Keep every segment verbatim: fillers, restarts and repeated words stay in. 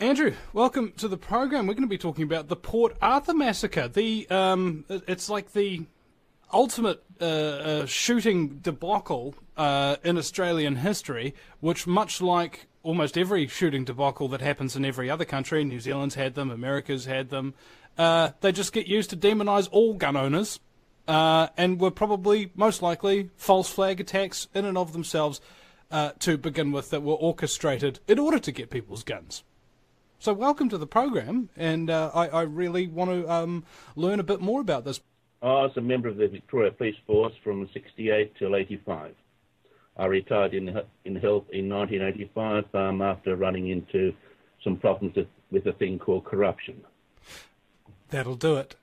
Andrew, welcome to the program. We're going to be talking about the Port Arthur massacre. The um, it's like the ultimate uh, uh, shooting debacle uh, in Australian history, which, much like almost every shooting debacle that happens in every other country, New Zealand's had them, America's had them, uh, they just get used to demonise all gun owners, uh, and were probably, most likely, false flag attacks in and of themselves uh, to begin with that were orchestrated in order to get people's guns. So welcome to the program, and uh, I, I really want to um, learn a bit more about this. I was a member of the Victoria Police Force from sixty-eight till eighty-five. I retired in in health in nineteen eighty-five um, after running into some problems with, with a thing called corruption. That'll do it.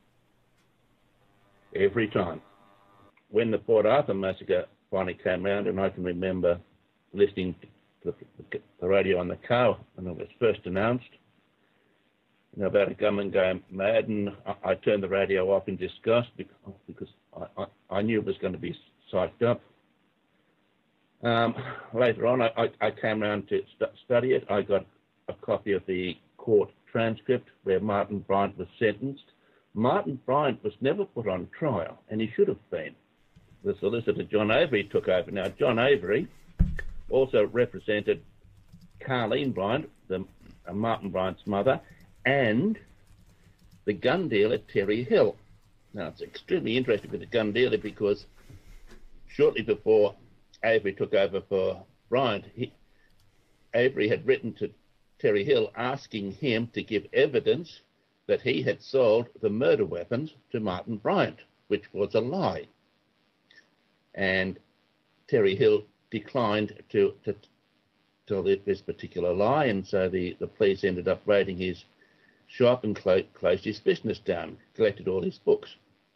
Every time. When the Port Arthur massacre finally came around, and I can remember listening to the, the radio on the car when it was first announced, you know, about a gunman going mad, and I, I turned the radio off in disgust because, because I, I, I knew it was going to be psyched up. Um, later on, I, I, I came around to st study it. I got a copy of the court transcript where Martin Bryant was sentenced. Martin Bryant was never put on trial, and he should have been. The solicitor, John Avery, took over. Now, John Avery also represented Carleen Bryant, the, uh, Martin Bryant's mother, and the gun dealer, Terry Hill. Now, it's extremely interesting with the gun dealer because shortly before Avery took over for Bryant, he, Avery had written to Terry Hill asking him to give evidence that he had sold the murder weapons to Martin Bryant, which was a lie. And Terry Hill declined to, to tell this particular lie, and so the, the police ended up raiding his shop and clo closed his business down, collected all his books.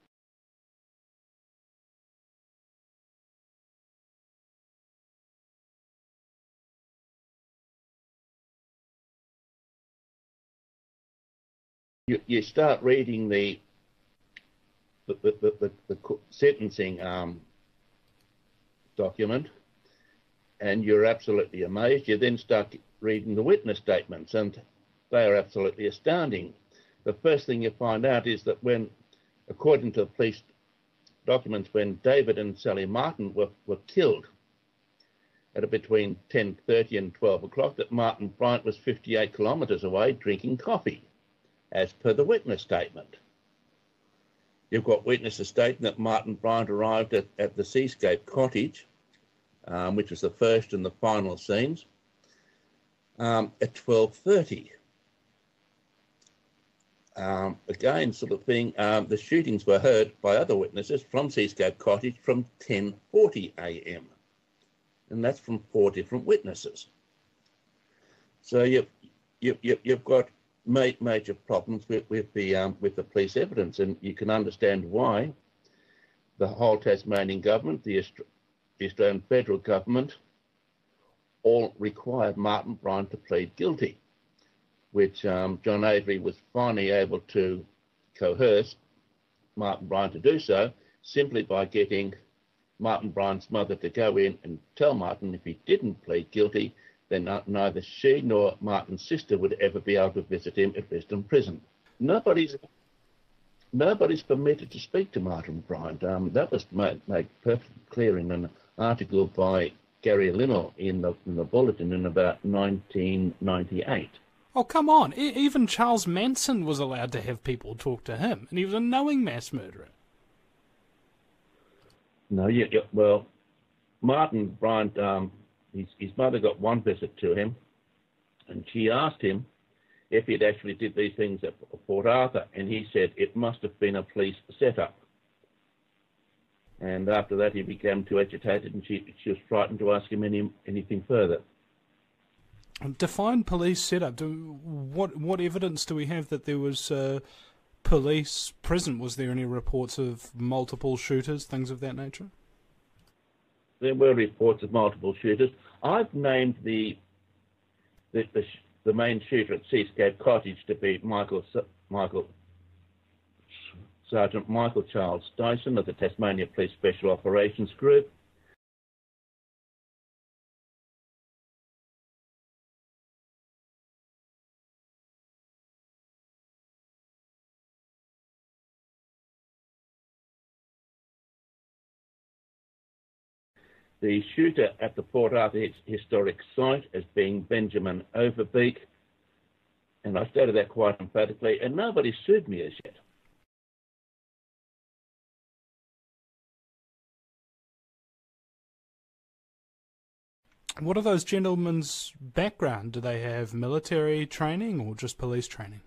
You, you start reading the the, the, the, the, the sentencing um, document, and you're absolutely amazed. You then start reading the witness statements, and they are absolutely astounding. The first thing you find out is that when, according to the police documents, when David and Sally Martin were, were killed at between ten thirty and twelve o'clock, that Martin Bryant was fifty-eight kilometres away drinking coffee, as per the witness statement. You've got witnesses stating that Martin Bryant arrived at, at the Seascape Cottage, um, which was the first and the final scenes, um, at twelve thirty. Um, again, sort of thing, um, the shootings were heard by other witnesses from Seascape Cottage from ten forty a m And that's from four different witnesses. So you've, you, you, you've got ma major problems with, with, the, um, with the police evidence, and you can understand why the whole Tasmanian government, the, Aust the Australian federal government, all required Martin Bryant to plead guilty, which um, John Avery was finally able to coerce Martin Bryant to do so simply by getting Martin Bryant's mother to go in and tell Martin if he didn't plead guilty, then neither she nor Martin's sister would ever be able to visit him at Brisbane Prison. Nobody's nobody's permitted to speak to Martin Bryant. Um, that was made, made perfectly clear in an article by Gary Linnell in the, in the Bulletin in about nineteen ninety-eight. Oh, come on. E even Charles Manson was allowed to have people talk to him, and he was a knowing mass murderer. No, yeah, yeah well, Martin Bryant, um, his, his mother got one visit to him, and she asked him if he'd actually did these things at Port Arthur, and he said it must have been a police setup. And after that, he became too agitated, and she, she was frightened to ask him any, anything further. Define police setup. Do, what what evidence do we have that there was uh, police present? Was there any reports of multiple shooters, things of that nature? There were reports of multiple shooters. I've named the the, the, the main shooter at Seascape Cottage to be Michael Michael Sergeant Michael Charles Dyson of the Tasmania Police Special Operations Group. the shooter at the Port Arthur Historic Site as being Benjamin Overbeek, and I stated that quite emphatically, and nobody sued me as yet. What are those gentlemen's background? Do they have military training or just police training?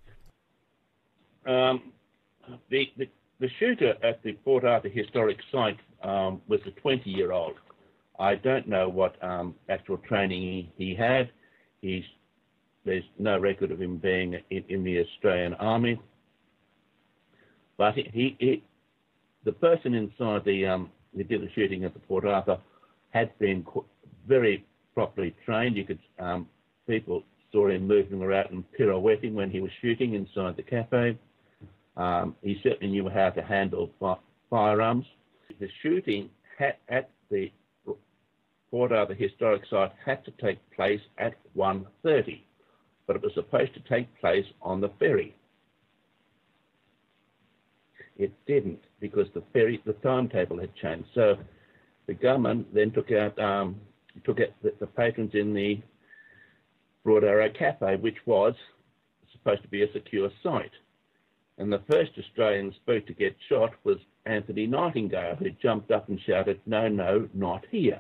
Um, the, the the shooter at the Port Arthur Historic Site um, was a twenty-year-old. I don't know what um, actual training he, he had. He's there's no record of him being in, in the Australian Army. But he, he, he the person inside the um, who did the shooting at the Port Arthur had been very properly trained. You could um, people saw him moving around and pirouetting when he was shooting inside the cafe. Um, he certainly knew how to handle fi firearms. The shooting had, at the Port Arthur Historic Site had to take place at one thirty, but it was supposed to take place on the ferry. It didn't, because the ferry, the timetable had changed. So the government then took out um, took out the, the patrons in the Broad Arrow Cafe, which was supposed to be a secure site. And the first Australian spook to get shot was Anthony Nightingale, who jumped up and shouted, "No, no, not here,"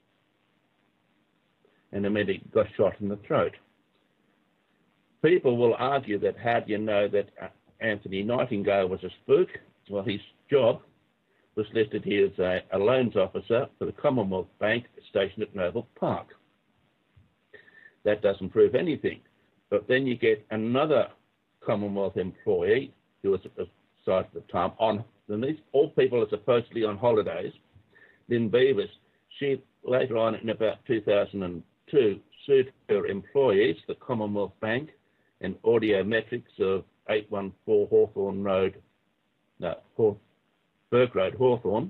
and immediately got shot in the throat. People will argue that how do you know that Anthony Nightingale was a spook? Well, his job was listed here as a, a loans officer for the Commonwealth Bank stationed at Noble Park. That doesn't prove anything. But then you get another Commonwealth employee who was at site at the time on, and these all people are supposedly on holidays. Lynn Beavers, she later on in about two thousand two sued her employees, the Commonwealth Bank and Audiometrics of eight one four Hawthorne Road, no, Haw Burke Road, Hawthorne,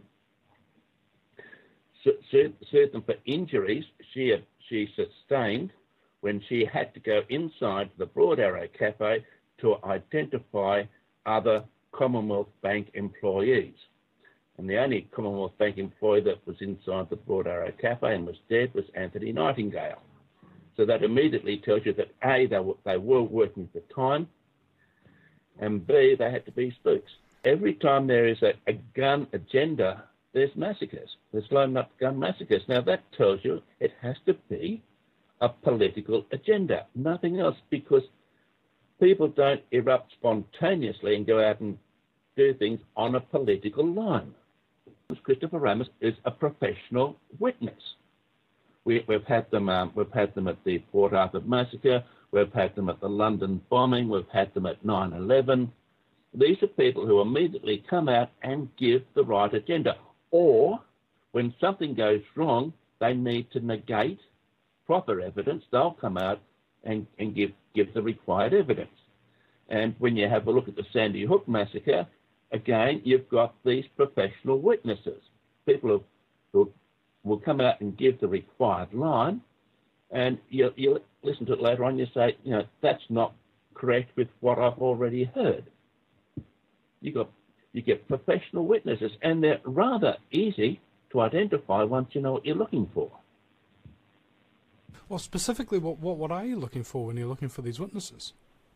su sued, sued them for injuries she, had, she sustained when she had to go inside the Broad Arrow Cafe to identify other Commonwealth Bank employees. And the only Commonwealth Bank employee that was inside the Broad Arrow Cafe and was dead was Anthony Nightingale. So that immediately tells you that A, they were, they were working for time, and B, they had to be spooks. Every time there is a, a gun agenda, there's massacres. There's loading up gun massacres. Now that tells you it has to be a political agenda, nothing else, because people don't erupt spontaneously and go out and do things on a political line. Christopher Ramos is a professional witness. We, we've had them. Um, we've had them at the Port Arthur massacre. We've had them at the London bombing. We've had them at nine eleven. These are people who immediately come out and give the right agenda. Or when something goes wrong, they need to negate proper evidence. They'll come out and, and give give the required evidence. And when you have a look at the Sandy Hook massacre, again, you've got these professional witnesses, people who, who will come out and give the required line, and you, you listen to it later on, you say, you know, that's not correct with what I've already heard. You got you get professional witnesses, and they're rather easy to identify once you know what you're looking for. Well, specifically, what what, what are you looking for when you're looking for these witnesses?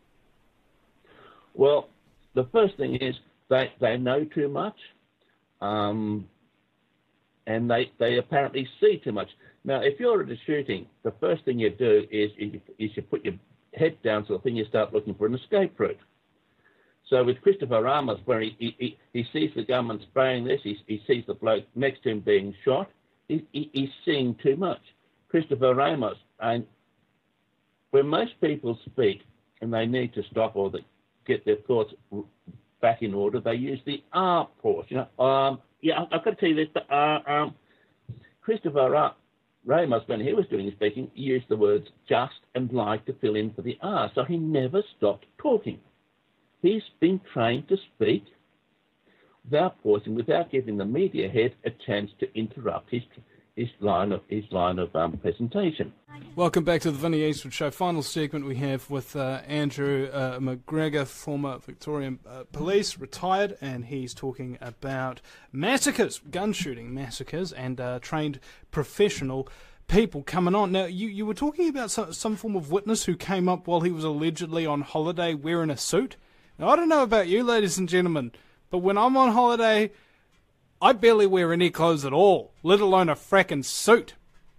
Well, the first thing is they, they know too much, um, and they, they apparently see too much. Now, if you're at a shooting, the first thing you do is, is, is you put your head down sort of thing, you start looking for an escape route. So with Christopher Ramos, where he, he, he sees the government spraying this, he, he sees the bloke next to him being shot, he, he, he's seeing too much. Christopher Ramos, and when most people speak and they need to stop or they get their thoughts back in order, they use the R pause. You know, um, yeah, I've got to tell you this, but uh, um, Christopher Ramos, when he was doing his speaking, used the words just and like to fill in for the R, so he never stopped talking. He's been trained to speak without pausing, without giving the media head a chance to interrupt his his line of his line of um, presentation. Welcome back to the Vinnie Eastwood Show. Final segment we have with uh, Andrew uh, McGregor, former Victorian uh, Police, retired, and he's talking about massacres, gun shooting massacres, and uh, trained professional people coming on. Now, you, you were talking about some, some form of witness who came up while he was allegedly on holiday wearing a suit. Now, I don't know about you, ladies and gentlemen, but when I'm on holiday, I barely wear any clothes at all, let alone a fracking suit.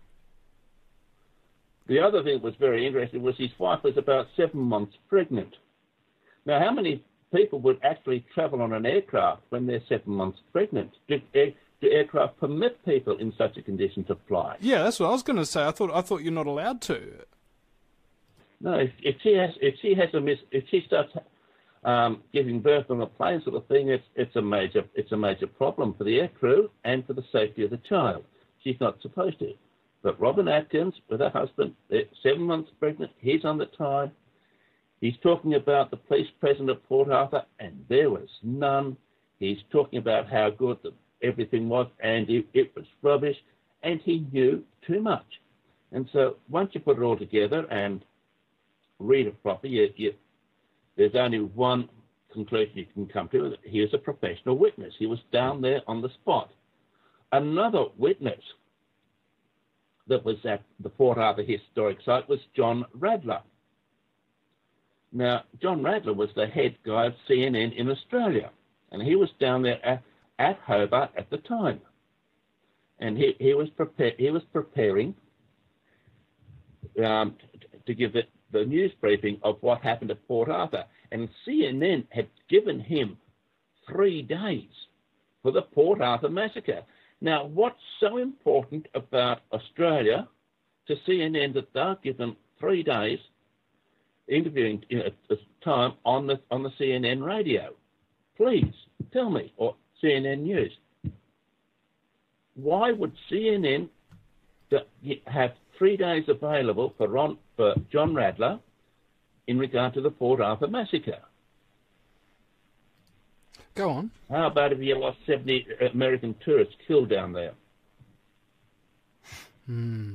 The other thing that was very interesting was his wife was about seven months pregnant. Now, how many people would actually travel on an aircraft when they're seven months pregnant? Do, air, do aircraft permit people in such a condition to fly? Yeah, that's what I was going to say. I thought I thought you're not allowed to. No, if, if she has if she has a miss if she starts um, giving birth on a plane sort of thing, it's it's a major it's a major problem for the air crew and for the safety of the child. She's not supposed to. But Robin Atkins, with her husband, they're seven months pregnant, he's on the time. He's talking about the police present at Port Arthur, and there was none. He's talking about how good the, everything was, and it, it was rubbish, and he knew too much. And so once you put it all together and read it properly, you, you, there's only one conclusion you can come to. He was a professional witness. He was down there on the spot. Another witness that was at the Port Arthur historic site was John Radler. Now, John Radler was the head guy of C N N in Australia, and he was down there at, at Hobart at the time. And he, he, was, prepare, he was preparing um, to give the, the news briefing of what happened at Port Arthur. And C N N had given him three days for the Port Arthur massacre. Now, what's so important about Australia to C N N that they're given three days interviewing you know, at this time on the on the C N N radio? Please tell me, or C N N News. Why would C N N have three days available for Ron, for John Radler in regard to the Port Arthur massacre? Go on. How about if you lost seventy American tourists killed down there? Hmm.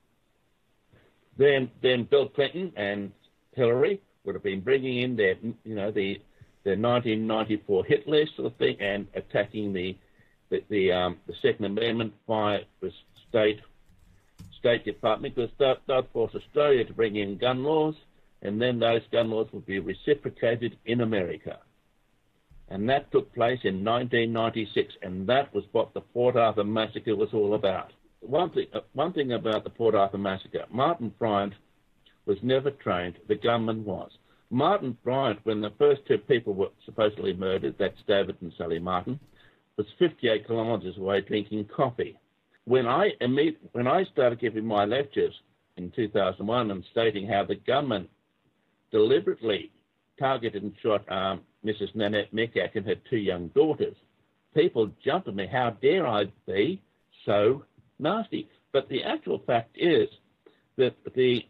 Then, then Bill Clinton and Hillary would have been bringing in their, you know, the the nineteen ninety-four hit list sort of thing and attacking the the the, um, the Second Amendment by the state State Department, because they'd, they'd force Australia to bring in gun laws, and then those gun laws would be reciprocated in America. And that took place in nineteen ninety-six, and that was what the Port Arthur massacre was all about. One thing, uh, one thing about the Port Arthur massacre, Martin Bryant was never trained, the gunman was. Martin Bryant, when the first two people were supposedly murdered, that's David and Sally Martin, was fifty-eight kilometres away drinking coffee. When I, when I started giving my lectures in two thousand one and stating how the gunman deliberately targeted and shot um, Missus Nanette Mekak and her two young daughters, people jumped at me. How dare I be so nasty? But the actual fact is that the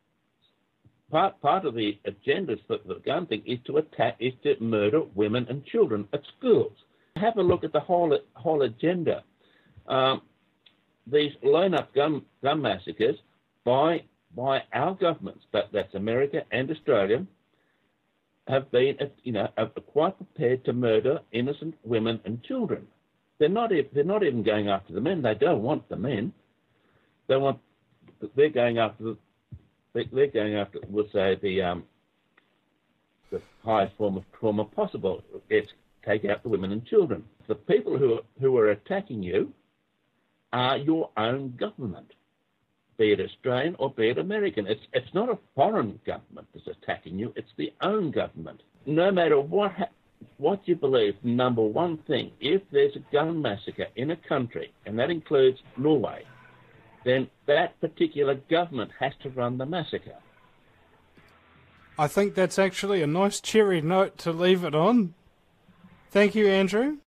part part of the agendas for the gun thing is to attack, is to murder women and children at schools. Have a look at the whole whole agenda. Um, these lone-up gun gun massacres by by our governments, that that's America and Australia, have been, you know, are quite prepared to murder innocent women and children. They're not, they're not even going after the men. They don't want the men. They want, they're going after, the, they're going after, we'll say, the um, the highest form of trauma possible. It's take out the women and children. The people who are, who are attacking you are your own government, be it Australian or be it American. It's it's not a foreign government that's attacking you, it's the own government. No matter what ha- what you believe, number one thing, if there's a gun massacre in a country, and that includes Norway, then that particular government has to run the massacre. I think that's actually a nice cheery note to leave it on. Thank you, Andrew.